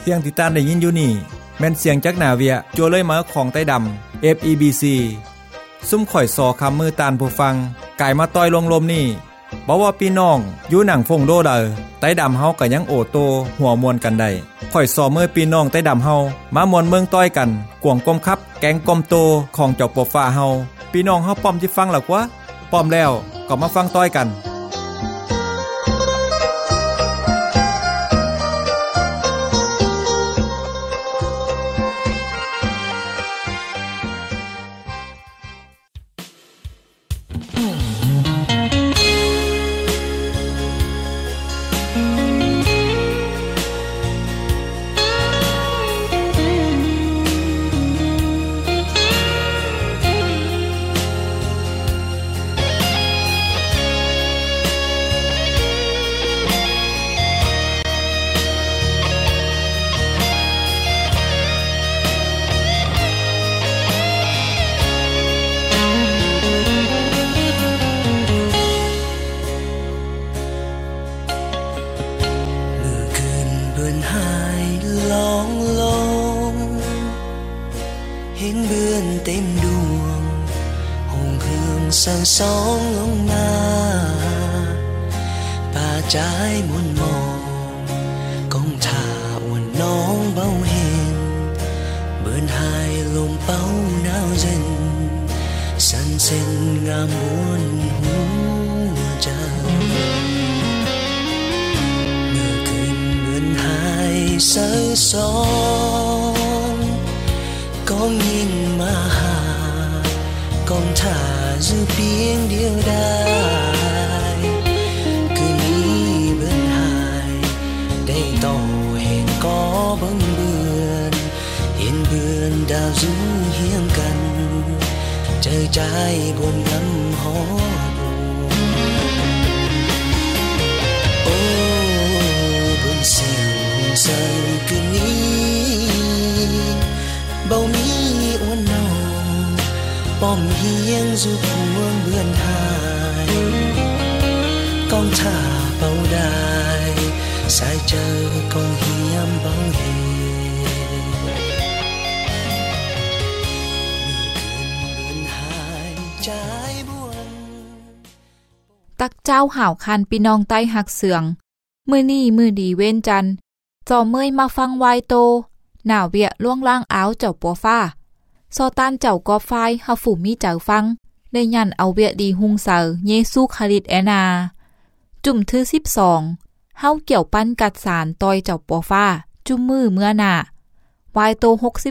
สียงที่ตามได้ยินอยู่นี่แม่นเสียงจากนาเวียจัวเลยมาของใต้ดำ FEBC ซุ่มข่อยซอคำมือตานผู้ฟังกายมาต้อยลงลมนี่บ่ว่าพี่น้องอยู่หนังฟงโดเดอใต้ดำเฮาก็ยังโอโตหัวมวนกันได้ข่อยซอเมื่อพี่น้องใต้ดำเฮามามวนเมืองต้อยกันกวงกลมคับแกงกลมโตของเจ้าปอฟ้าเฮาพี่น้องเฮาป้อมที่ฟังหรอกวะป้อมแล้วก็มาฟังต้อยกันสองลงมาป่าใจมุนมองกองท่าอ้วนน้องเบาเห็นเบินหายลมเป้าหนาวเย็นสันเส้นงามบนหัวใจเมื่อคืนเบินหายเสือสองกองยิงมาหากองท่าอยู่เพียงเดียวได้คืนนี้เบิ่นหายได้ต่อเห็นก็บังเบือนเห็นเบือนดาวอยู่เฮียงกันเจอใจบนน้ำหอบูโอ้บนเสียงหุ่นเสิร์คืนนี้เบามีอ้วนน้องป้อมเฮียงสู่พวงเบือนหายกองท่าเบาได้สายเจอกองเฮียมเบาเฮตักเจ้าห่าวคันพี่น้องใต้หักเสืองมื้อนี้มื้อดีเว้นจันทร์จอเมยมาฟังวายโตหน้าเวียล่วงล่างอ้าวเจ้าปัวฟ้าซอตานเจ้ากอไฟฮาฝูมีเจ้าฟังได้ยันเอาเวียดีหุงเสาเยซูคริสต์แอนาจุ่มทื่อ12เฮาเกี่ยวปั้นกัดสารตอยเจ้าปัวฟ้าจุ่มมือเมื่อหน้าวายโต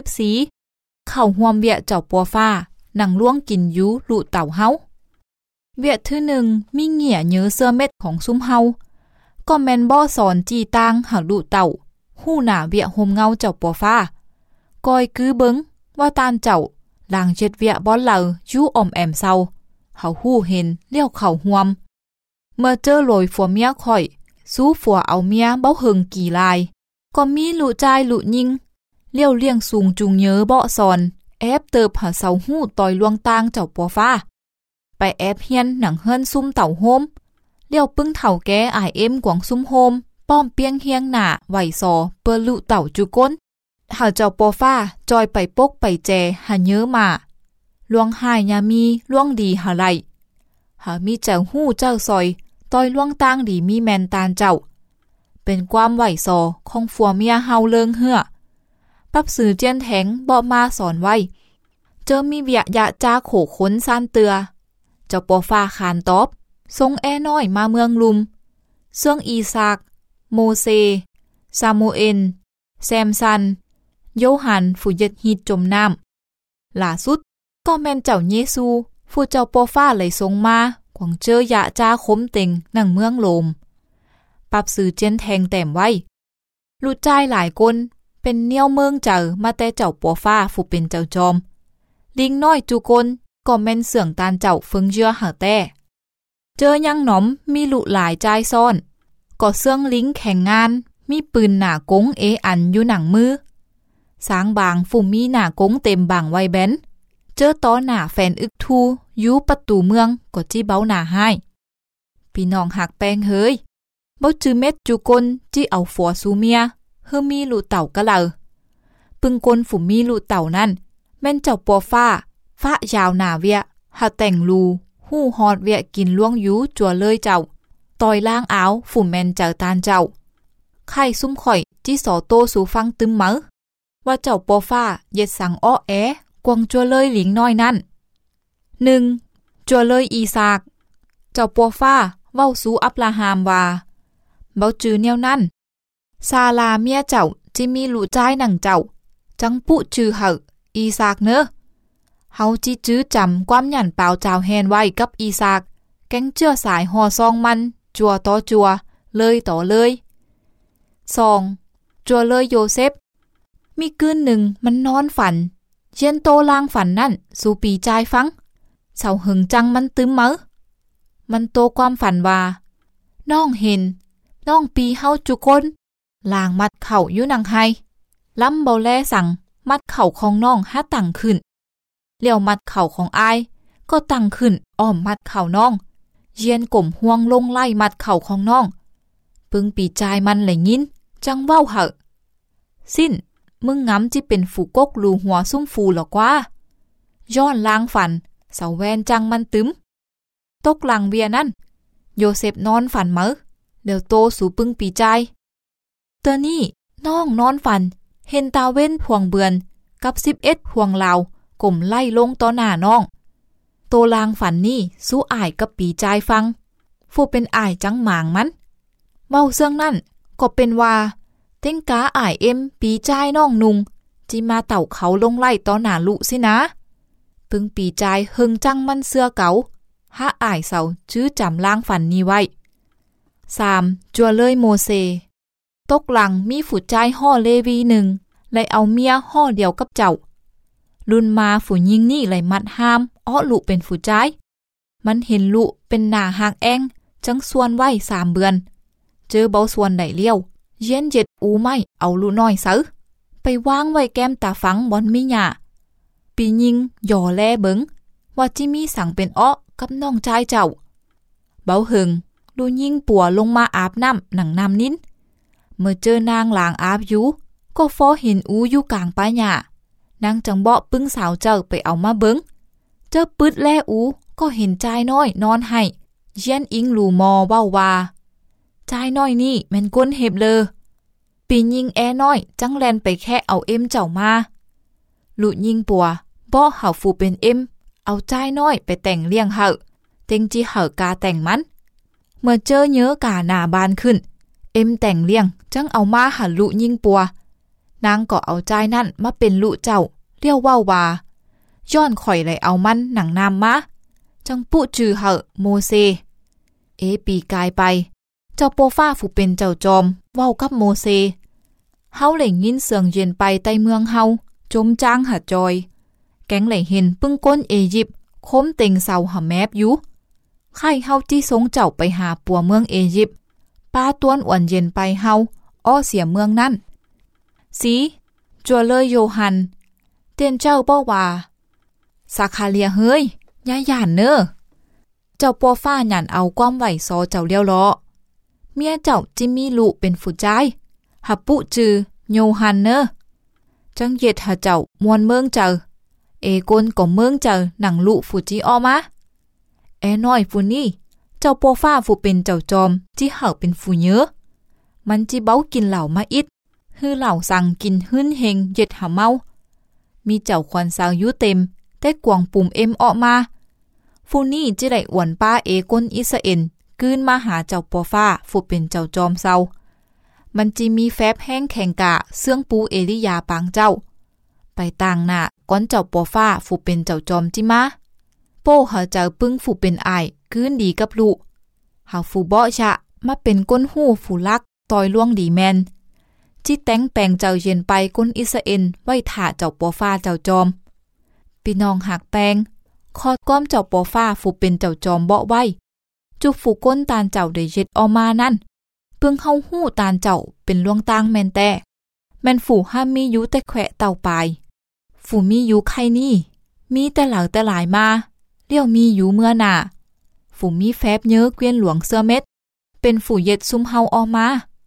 64เข้าห่วมเวียเจ้าปัวฟ้าหนังล่วงกินยูลุเต่าเฮาเวียทื่อหนึ่งมีเหงี่ยเยื้อเสื้อเม็ดของซุ้มเฮาก็แม่นบ่สอนจีตางหาลุเต่าหู้หน้าเวียโฮมเงาเจ้าปัวฟ้ากอยกือเบิงว่าตานเจ้าหลังเจ็ดเวียบอนเหล่ายู่อมแอมเศร้าเขาหู้เห็นเลี้ยวเข่าห่วมเมื่อเจอโลยฝัวเมียข่อยสู้ฝัวเอาเมียเบ้าเฮิงกี่ลายก็มีลุใจายลุยิงเลี้ยวเลี้ยงสูงจุงเยอเบาะซอนแอบเติบหาเสาหู้ต่อยลวงตางเจ้าปัวฟ้าไปแอบเฮียนหนังเฮิรนซุ่มเต่าโฮมเลี้ยวปึ้งเถ่าแก่อายเอ็มกวางซุ่มโฮมป้อมเปียงเฮียงหน้าไหวซอเปิ้ลุเต่าจุก้นหาเจ้าปัวฟ้าจอยไปปกไปแจหาเยอะมาลวงหายยามีล่วงดีหาไรหามีเจ้าหู้เจ้าซอยต่อยล่วงตางดีมีแมนตานเจ้าเป็นความไหวซอของฝัวเมียเฮาเลิงเหือปับสื่อเจียนแทงบ่มาสอนไว้เจอมีเวียยะจ้าโขค้นซานเตือเจ้าปัวฟ้าขานตอบทรงแอน้อยมาเมืองลุมเสื่องอีซากโมเซซามูเอลแซมซันโยฮันผู้ยึดฮิตจมน้ำล่าสุดก็แม่นเจ้าเยซูผู้เจ้าปัวฟ้าเลยทรงมาขวางเจอยะจ้าคมเต็งหนังเมืองโลมปรับสื่อเจียนแทงแต้มไว้ลูกจ้ายหลายคนเป็นเนียวเมืองเจอมาแต่เจ้าปัวฟ้าผู้เป็นเจ้าจอมลิงน้อยจูกนก็แม่นเสื่องตานเจ้าเฟิงเจือหาแต่เจอยังหนอมมีลุหลายใจซ่อนก็เสื่องลิงแข่งงานมีปืนหน้ากงอันอยู่หนังมือสางบางฝุ่มมีหน้ากงเต็มบางไวแบนเจอต้อหน้าแฟนอึกทูอยู่ประตูเมืองก็จี้เบ้าหน้าให้พี่น้องหักแปงเฮยเบ้าจือเม็ดจูกนจี้เอาฝัวซูเมียเฮอมีลูกเต่ากะเลอปึงกลฝูมีลูกเต่านั่นแม่นเจ้าปัวฟ้ายาวหนาเวียหาแต่งรูหู้ฮอดเวียกินล่วงยูจัวเลยเจ้าตอยล่างอ้าวฝูแม่นเจ้าตานเจ้าไข่ซุ่มข่อยจิสอโตสู่ฟังตึมเหมอว่าเจ้าปัวฟ้าเย็ดสังอ้อแอกวงจัวเลยหลิงน้อยนั่น1จัวเลยอีซากเจ้าปัวฟ้าเว้าสู่อับราฮัมว่าเบาจือแนวนั้นซาลาเมียเจ้าจิมีลูกจ้ายหนังเจ้าจังปุจือเหอะอีซากเนอะเฮาจิจื้อจำความหยันเปล่าเจ้าแฮนไว้กับอีซากแก๊งเจื้อสายห่อซองมันจัวต่อจัวเลยต่อเลย2จัวเลยโยเซฟมีคืนหนึ่งมันนอนฝันเย็นโตลางฝันนั่นสู่ปีจายฟังเสาหึงจังมันตึมเหมอมันโตความฝันว่าน้องเห็นน้องปีเฮาจุคนลางมัดเข่าอยู่นังไห้ล้ำเบาแลสั่งมัดเข่าของน้องหาตั้งขึ้นเลี้ยวมัดเข่าของอายก็ตั้งขึ้นอ้อมมัดเข่าน้องเยียนก่มห่วงลงไล่มัดเข่าของน้องปึงปีจายมันเลยยินจังเว้าเหอะสิ้นมึงงำจิเป็นฝูกกรูหัวซุ่มฟูหรอกว่าย้อนล้างฝันเสาแวนจังมันตึมตกหลังเวียนั่นโยเซฟนอนฝันเหมอเดี๋ยวโตสู่ปึงปีจายเตอนี่น้องนอนฝันเห็นตาเว้นพวงเบือนกับ11พวงลาวก่มไล่ลงต่อหน้าน้องโตลางฝันนี่สู้อ้ายกับปีจายฟังฟูเป็นอ้ายจังหมางมันเว้าเสื่องนั่นก็เป็นว่าเต็งกาอ้ายปีจายน้องนุงจิมาเต่าเขาลงไล่ต่อหน้าลุสินะปึงปีจายหึงจังมันเสื้อเก๋าหาอ้ายเสาจื้อจำลางฝันนี้ไว้3จัวเลยโมเสตกหลังมีฝูใจห่อเลวีหนึ่งเลยเอาเมียห่อเดียวกับเจ้ารุ่นมาฝูยิงนี่เลยมัดห้ามอ้อลุเป็นฝูใจมันเห็นลุเป็นหน้าหากแองจังส่วนไว้3เบือนเจอเบาส่วนไหนเลี้ยวเย็นเจ็ดอูไม่เอาลุน้อยซื้อไปวางไว้แก้มตาฝังบอนมิหยาปียิงหย่อแลเบิงว่าจิมีสั่งเป็นอ้อกับน้องชายเจ้าเบาหึงดูยิงปัวลงมาอาบน้ำหนังน้ำนิ้นเมื่อเจอนางหลางอาบอยู่ก็ฟอเห็นอูอยู่กลางป่าหญ้านางจังเบาะปึ้งสาวเจ้าไปเอามาเบิงเจอปึดแลอูก็เห็นชายน้อยนอนให้เยียนอิงหลูมอเว้าว่าชายน้อยนี่แม่นก้นเห็บเลยปียิงแอน้อยจังแลนไปแค่เอาเจ้ามาลุยิงปัวบ่เห่าฟูเป็นเอาชายน้อยไปแต่งเลี้ยงเหอะเต็งจีเหากาแต่งมันเมื่อเจอเยอะกาหน้าบานขึ้นแต่งเลี้ยงจังเอามาหันลุยิงปัวนางก็เอาใจนั่นมาเป็นลุเจ้าเรียวว่าว่าย้อนข่อยเลยเอามันหนังนามมาจังปุจือเหอะโมเสปีกายไปเจ้าโปฟ้าฝูเป็นเจ้าจอมเว้ากับโมเสเฮาเลยยินเสียงเย็นไปใต้เมืองเฮาจมจ้างหาจอยแก๊งเลยเห็นปึ้งก้นยิปต์คมเต็งเสาหาแมบอยู่ไข่เฮาจี้สงเจ้าไปหาปัวเมืองยิปต์ป้าต้วนอ่วนเย็นไปเฮาอ้อเสียเมืองนั่นสีจัวเลยโยฮันเตียนเจ้าบอกว่าสาคาเลียเฮ้ยย่าหยานเนอเจ้าปัวฟ้าหยันเอาความไหวซอเจ้าเลี้ยวล้อเมียเจ้าจิมีลูเป็นผู้ใจหับปุจือโยฮันเนอจังเย็ดหาเจ้ามวนเมืองเจอกนก็เมืองเจอหนังลูผู้จีออมาน้อยผู้นี่เจ้าปัวฟ้าผู้เป็นเจ้าจอมจีเห่าเป็นผู้เยอะมันจีเบ้ากินเหล่ามาอิดฮือเหล่าสั่งกินหื้นเฮงเย็ดหาเมามีเจ้าควันสาวยุเต็มได้กวางปุ่มออกมาฟูนี่จิได้อวนป้ากนอิสราเอลกืนมาหาเจ้าปัวฟ้าผู้เป็นเจ้าจอมเศร้ามันจีมีแฟบแห้งแข่งกะเสื่องปูเอลิยาปางเจ้าไปต่างหน้าก้อนเจ้าปัวฟ้าผู้เป็นเจ้าจอมจิมาโป้หาเจ้าปึ้งผู้เป็นอ้ายกืนดีกับลูกหาผู้บ่ชะมาเป็นก้นหู้ผู้ลักตอยล่วงดีแมนจิแต่งแปลงเจ้าเย็นไปก้นอิสราเอลไว้ถ่าเจ้าปัวฟ้าเจ้าจอมพี่น้องหักแปลงคอดก้อมเจ้าปัวฟ้าผู้เป็นเจ้าจอมเบาะไว้จุฝูก้นตานเจ้าได้เย็ดออกมานั่นเพิ่งเข้าหู้ตานเจ้าเป็นล่วงตางแมนแต่แมนฝูห้ามมีอยู่แต่แขวะเต่าปลายฝูมีอยู่ใครนี่มีแต่เหล่าแต่หลายมาเลี้ยวมีอยู่เมื่อหน้าฝูมีแฟบเยอะเกวียนหลวงเสื้อเม็ดเป็นฝูเย็ดซุ่มเฮาออกมา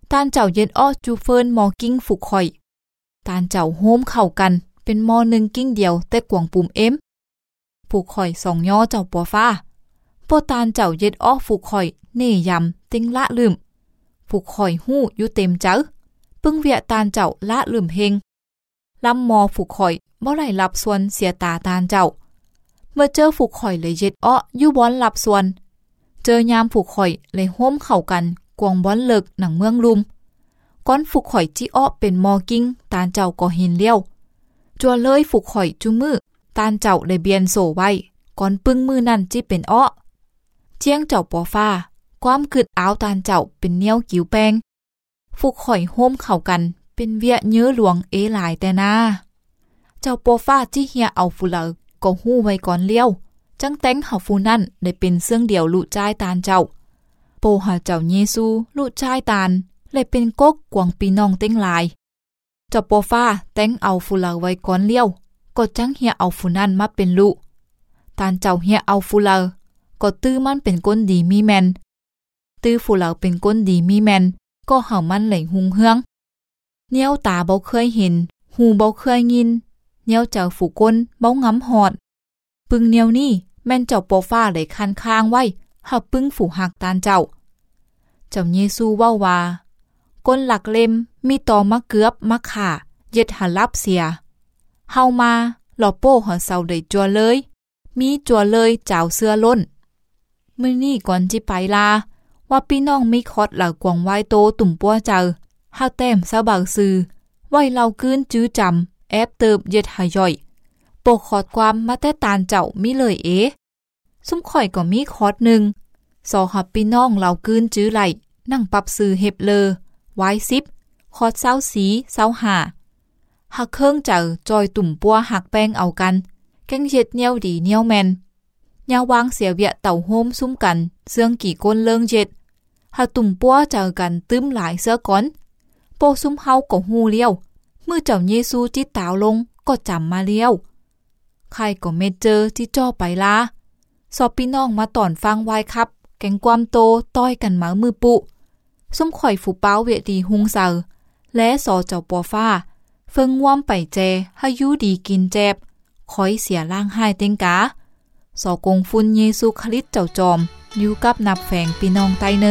ตานเจ้าเย็ดอ้อจูเฟินมอกิ้งฝูกข่อยตานเจ้าโฮมเข้ากันเป็นมอหนึ่งกิ้งเดียวแต่กวางปุ่มเอ็มผูกข่อย2ย่อเจ้าปัวฟ้าโปตานเจ้าเย็ดอ้อผูกข่อยเน่ยำติ้งละลืมผูกข่อยหู้อยู่เต็มเจ้าปึ้งเวียตานเจ้าละลืมเฮงลำมอผูกข่อยบ่ได้รับส่วนเสียตาตานเจ้าเมื่อเจอผูกข่อยเลยเย็ดอ้ออยู่บอนรับส่วนเจอยามผูกข่อยเลยโฮมเข้ากันกวางบอนเลิกหนังเมืองลุมก้อนผูกข่อยจี้อ้อเป็นมอกิ้งตานเจ้าก็เห็นเลี้ยวจัวเลยผูกข่อยจุมือตานเจ้าได้เบียนโซไว้ก่อนปึ้งมือนั่นจิเป็นอ้อเจียงเจ้าปอฟ้าความกึดอ้าวตานเจ้าเป็นเนียวกิ้วแปงฝูกข่อยโฮมเข้ากันเป็นเวียเนื้อหลวงหลายแต่นาเจ้าปอฟ้าจี้เฮียเอาฟูเลอก็หู้ไว้ก่อนเลี้ยวจังแต้งเฮาฟูนั่นได้เป็นเสื่องเดียวลุจ่ายตานเจ้าโปหาเจ้าเยซูลุจ่ายตานเลยเป็นกกกวางปีน้องเต็งหลายเจ้าปอฟ้าแต่งเอาฟูเลอไว้ก่อนเลี้ยวก็จังเฮียเอาฟูนั่นมาเป็นลุตานเจ้าเฮียเอาฟูเลอก็ตื้อมันเป็นก้นดีมีแมนตื้อฟูเลอเป็นก้นดีมีแมนก็เห่ามันไหลหุงเฮืองเนียวตาเบาเคยเห็นหูเบาเคยยินเนียวเจ้าฝูก้นเบางำหอดปึงเนียวนี่แม่นเจ้าปอฟ้าเลยคันค้างไว้เฮาปึ้งฝูหักตานเจ้าเจ้าเยซูเว้าว่าก้นหลักเล่มมีตอมะเกือบมะข่าเย็ดหารับเสียเฮามาหล่อโป้หอเซาได้จัวเลยมีจัวเลยเจ้าเสื้อล้นมื้อนี้ก่อนจิไปลาว่าพี่น้องมีคอดเหล่ากวางไว้โตตุ่มปัวเจอเฮาแต้มซะบางซื่อไว้เราคืนจื้อจำแอบเติบเย็ดหาย่อยโปกขอดความมาแต่ตานเจ้ามีเลยซุ่มข่อยก็มีคอดหนึ่งสอหับพี่น้องเราคืนจื้อไหลนั่งปรับซื่อเฮ็บเลอไว้10คอดเศร้าสีเศร้าหาหักเครื่องเจอจอยตุ่มปัวหักแป้งเอากันแกงเย็ดเนียวดีเนียวแมนยาวางเสียเวียเต่าโฮมซุ่มกันเสื่องกี่ก้นเลิงเย็ดหาตุ่มปัวเจอกันตึ้มหลายเสื้อก้อนโปซุ่มเฮาก็ฮู้เลี้ยวเมื่อเจ้าเยซูจิตาวลงก็จำมาเลี้ยวใครก็เม็ดเจอที่จ่อไปลาสอบพี่น้องมาตอนฟังไว้ครับแกงความโตต้อยกันมามือปุซุ่มข่อยฝูเป้าเวดีหุงเซอและสอเจ้าปอฟ้าเฟิงว่ำไปแจให้ยูดีกินแจบคอยเสียล่างหายเต็งกาสอกงฟุนเยซูคริสต์เจ้าจอมอยู่กับนับแฝงพี่น้องไตเนอ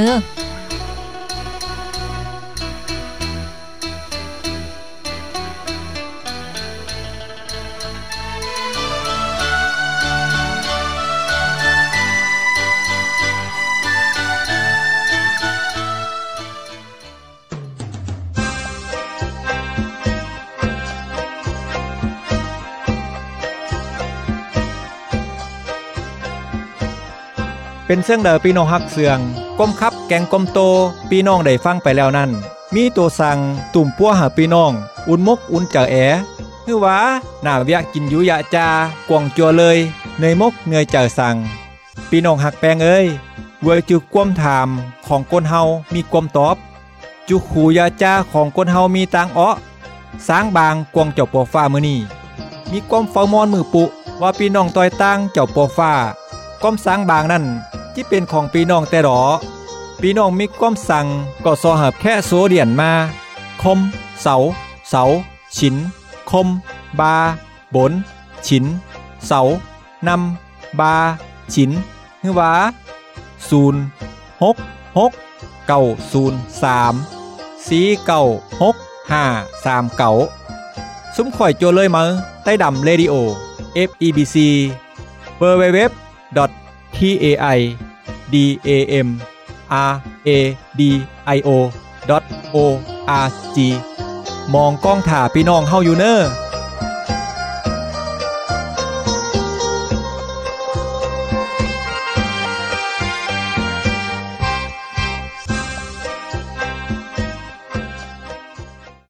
เป็นเสื่องเดอพี่น้องฮักเสืองก้มคับแกงก้มโตพี่น้องได้ฟังไปแล้วนั่นมีตัวสั่งตุ่มปัวหาพี่น้องอุ่นมกอุ่นเจอคือว่าหน้าเวียกินอยู่ยะจากวงจัวเลยเนยมกเนยเจอสั่งพี่น้องฮักแปงเอ้ยเวจุความถามของคนเฮามีความตอบจุขูยาจาของคนเฮามีตังอ้อสร้างบางกวงเจ้าปอฟ้ามื้อนี้มีความเฝ้ามอนมือปุว่าพี่น้องต้อยตั้งเจ้าปอฟ้าก้มสร้างบางนั่นที่เป็นของพี่น้องแต่หรอพี่น้องมีก้มสั่งก็สอหับแค่โซเดียนมาคมเสาฉินคมบาบนฉินเสานำบาฉินคือว่า0669034965939ซุ้มข่อยโจเลยมาใต้ดำเรดิโอ FEBC www.taimradio.org มองกล้องถ่าพี่น้องเฮาอยู่เนอ